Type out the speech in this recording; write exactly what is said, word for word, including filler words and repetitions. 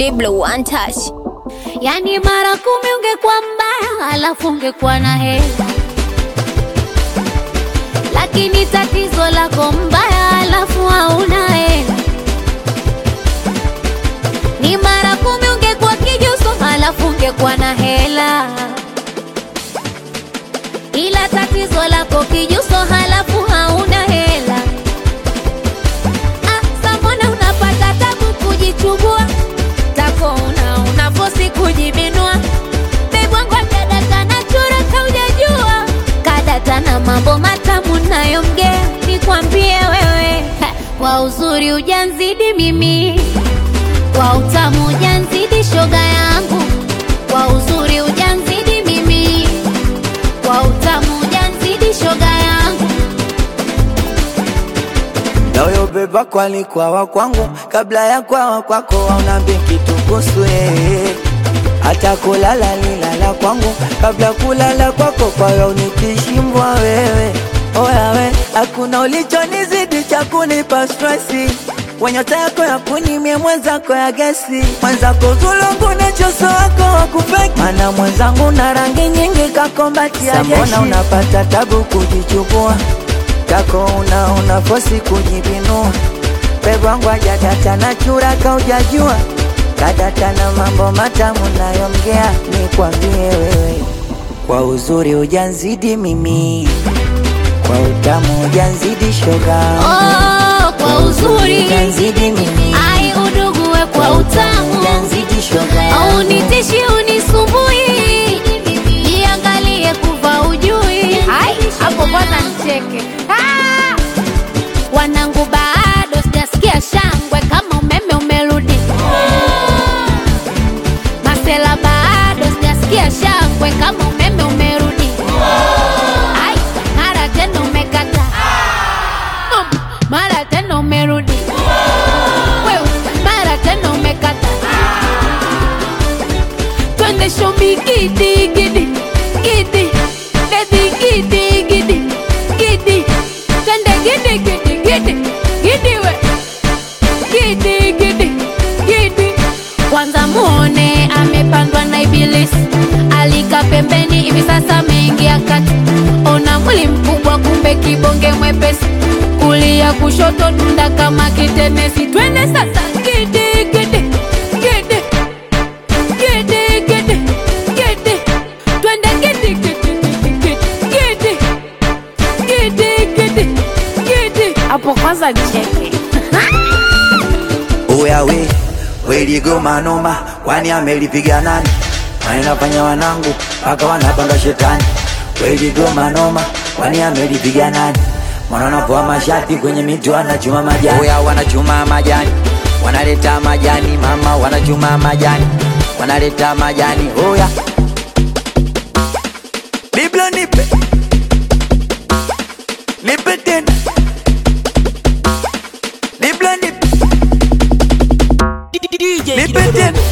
Diblo one touch. Yani mara kumi ungekuwa mbaya, alafu ungekuwa na hela. Lakini tatizo lako mbaya, alafu hauna hela. Ni mara kumi ungekuwa kijuso, alafu ungekuwa na hela. Ila tatizo lako kijuso, halafu hauna hela. Ah, samona unapata tabu kujichubua. Tako una unafosi kujibinua. Bebwangu kadata na chura kaujajua. Kadata na mambo matamu nayomgea. Nikwambie wewe, kwa uzuri ujanzidi mimi, kwa utamu ujanzidi shoga yangu. Kwa uzuri ujanzidi mimi, kwa utamu ujanzidi shoga yangu. Nayo beba kwa likuwa wa kwangu, kabla ya kwa wa kwako haunambi kitu kuhusu yeye. Hata kulala nilala kwangu, kabla kulala kwako kwa ya unikishimbwa wewe. Oya we, hakuna ulichonizidi cha kunipa stressi. Wenyota yako ya kunimie mwenzako ya gesi. Mwenzako zulungu na choso wako wakufeki. Mana mwenzangu na rangi nyingi kakombati ya jeshi. Sambona unapata tabu kujichukua. Kako una unafosi kujibinua. Bebwangu ajadata na chura kaujajua. Kadata na mambo matamu nayomgea. Nikwambie wewe, kwa uzuri ujanzidi mimi, kwa utamu ujanzidi shoga. Oh, kwa uzuri ujanzidi mimi, ai udugu we kwa utamu ujanzidi shoga. au nitishi unisumbui. Jiangalie kuva ujui. Hai, hapo kwanza nicheke. Ah! Wanangu bado sijasikia shangwe kama umeme umerudi. Masela bado sijasikia shangwe kama umeme umerudi. Ai, mara tena umekata. Um, mara tena umerudi. Wewe, mara tena umekata. Twende shobi gidi gidi gidi. Baby gidi gidi gidi. Twende gidi gidi gidi gidi we. Gidi gidi gidi. Kwanza muone amepandwa na ibilisi. Alika pembeni hivi sasa ameingia kati. Ona mwili mkubwa kumbe kibonge mwepesi. Kulia kushoto dunda kama kitenesi. Twende sasa gidi gidi gidi gidi gidi gidi. Twende gidi gidi gidi gidi gidi gidi gidi. Hapo kwanza nicheke. Oya we, we ligo manoma, kwani amelipiga nani? Wanafanya wanangu, paka wanapanga shetani. We ligo manoma, kwani amelipiga nani? Wananapoa mashati kwenye miti wanachuma majani. Oya wanachuma majani, wanaleta majani mama, wanachuma majani, wanaleta majani. Oya Biblia nipe, nipe tena. Biblia nipe, nipe tena.